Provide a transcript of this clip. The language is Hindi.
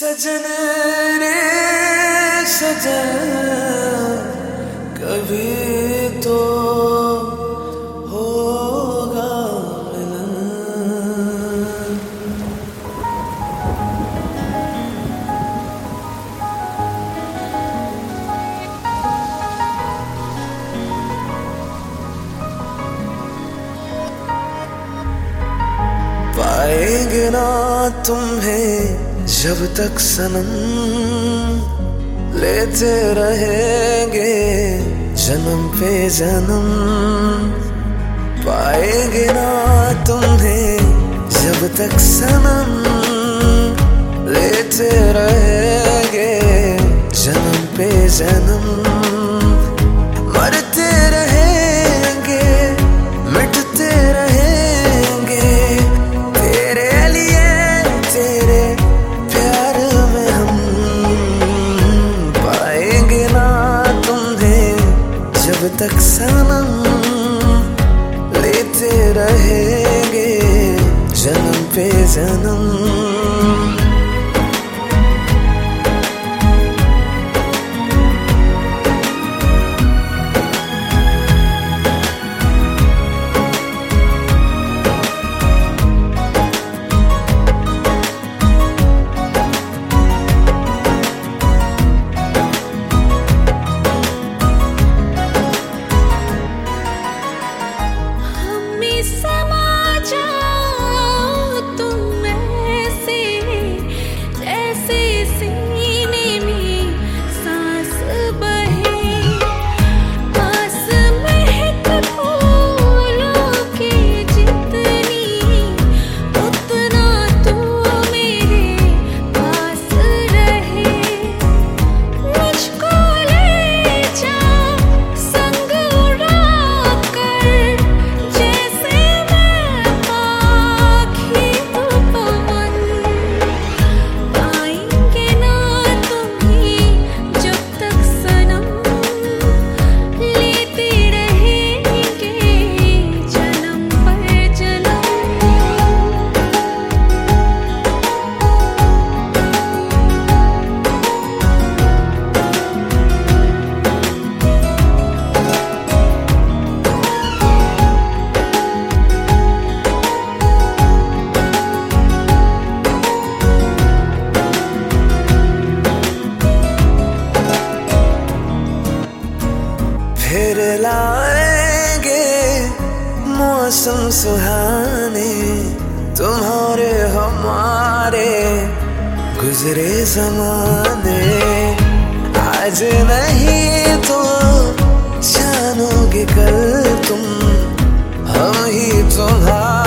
सजन रे सजन, कभी तो होगा मिलन। पाएंगे ना तुम्हें जब तक सनम, लेते रहेंगे जन्म पे जन्म। पाएंगे ना तुम्हें जब तक सनम, लेते रहेंगे जन्म पे जन्म। मरते रहेंगे मिटते रहेंगे तेरे लिए, तेरे प्यार में हम। पाएंगे ना तुम्हें जब तक सनम, लेते रहेंगे जन्म पे जन्म। फिर लाएंगे मौसम सुहाने, तुम्हारे हमारे गुजरे ज़माने। आज नहीं तो जानोगे कल तुम, हम ही तुम्हारे